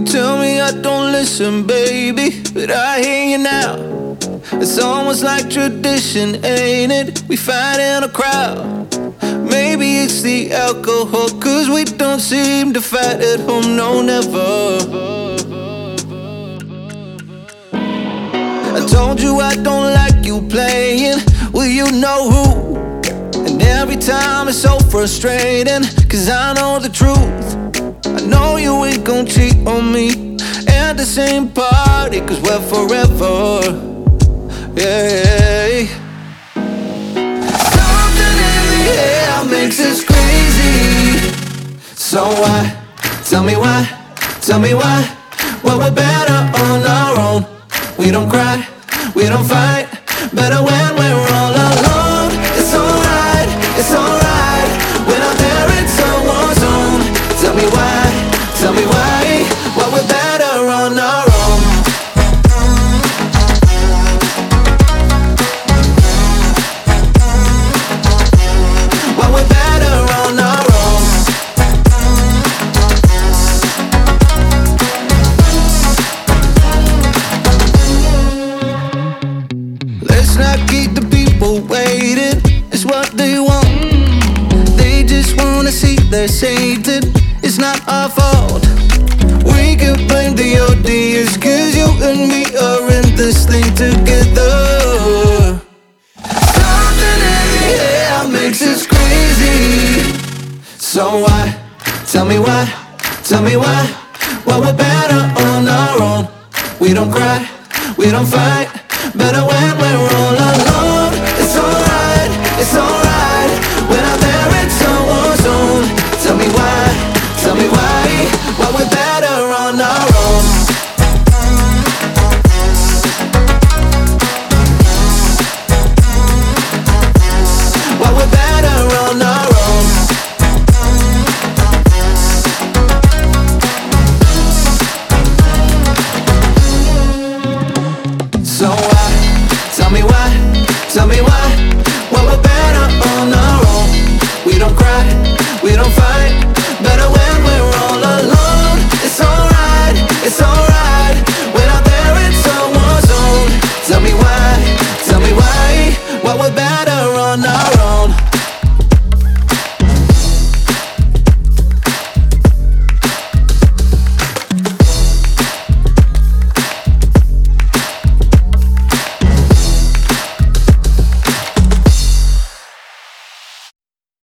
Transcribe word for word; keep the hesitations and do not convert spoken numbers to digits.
tell me I don't listen, baby, but I hear you now. It's almost like tradition, ain't it? We fight in a crowd. Maybe it's the alcohol, cause we don't seem to fight at home, no, never. I told you I don't like you playing, well, you know who. And every time it's so frustrating, cause I know the truth. I know you ain't gon' cheat on me at the same party, cause we're forever, yeah. Something in the air makes us crazy. So why, tell me why, tell me why. Well, we're better on our own. We don't cry, we don't fight. Better when we're all alone. It's alright, it's alright. When out there it's a war zone. Tell me why, tell me why. Well, we're better on our own. Well, we're better on our own. Let's not keep the people waiting. It's what they want. They just wanna see they're sated. It's not our fault. We can blame the O D S, cause you and me are in this thing together. Something in the air makes us crazy. So why, tell me why, tell me why. Well, we're better on our own. We don't cry, we don't fight. Better when we're on